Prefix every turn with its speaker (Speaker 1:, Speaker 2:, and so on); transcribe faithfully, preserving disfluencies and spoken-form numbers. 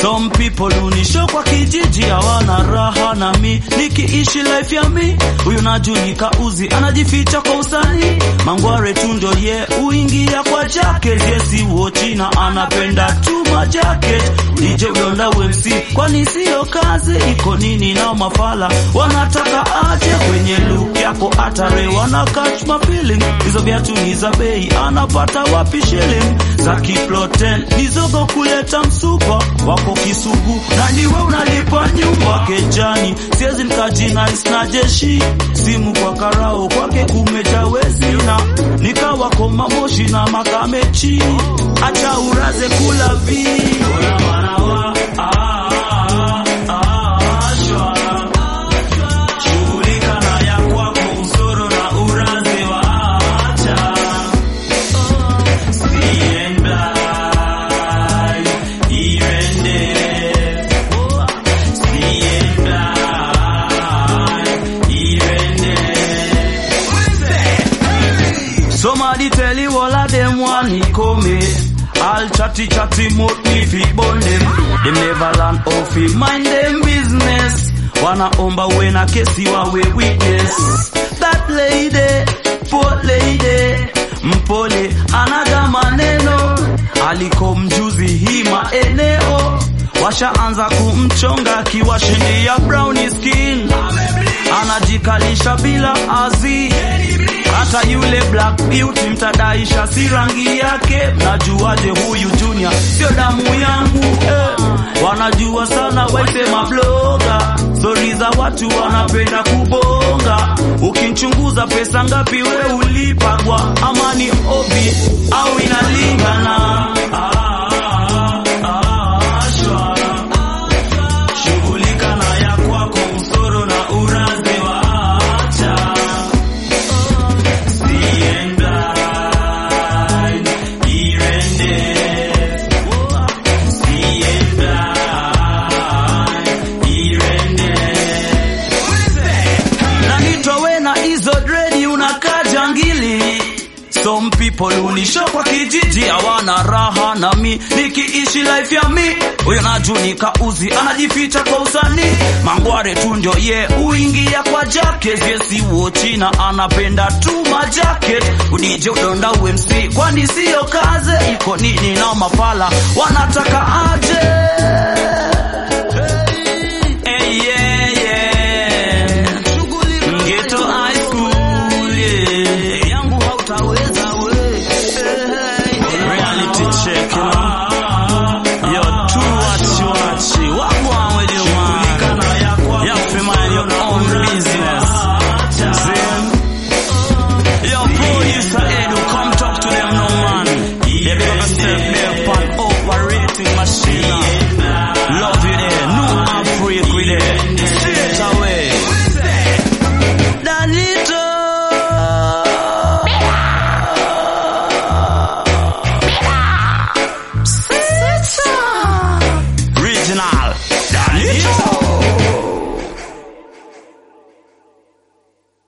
Speaker 1: Some people unisho kwa kijiji hawana raha na mi nikiishi life ya mi. Huyu najunika uzi anajificha kwa usani. Mangware tundo ye yeah, uingia kwa jacket. Yesi wochi na anapenda tuma jacket. D J Blonda U M C kwani siyo kazi. Iko nini na mafala wanataka aje kwenye look yako atare wana catch my feeling. Hizo viatu ni za bei anapata wapi shilling. Za kiploten nizogo kuleta msupa wako Kisugu na niwe unalipa nyumba kejani. Siezi nikajina isna jeshi simu kwa karao kwake kumejawezi na nikawa koma moshi na makamechi. Acha uraze kula vi Ola wanawa ah somebody tell you all of them want me come. All chatty chatty mouth me fi bun them. Them never learn how fi mind them business. Wanna omba when a kesi wa we witness. That lady, poor lady, mpole anaga maneno. Alikom juzi hima eneo. Washa anza kumchonga kiwashindia brownie skin. Anajikalisha bila azi. Hata yule black beauty mtadaisha si rangi yake. Najuaje huyu junior sio damu yangu eh. Wanajua sana waisema bloga. Story za watu wanapenda kubonga. Ukinchunguza pesa ngapi we ulipagwa. Amani obi au inalingana. Some people unisho kwa kijiji hawana raha na mi nikiishi life ya mi. Huyo najunika uzi anajificha kwa usani. Mangware tu ndio ye yeah, uingia kwa jacket. Yesi wochi na anapenda tuma jacket. D J Blonda U M C kwani siyo kazi. Iko nini na mafala wanataka aje. Hey yeah yeah Ghetto high school yeah. Yangu hautaweza we. Reality check.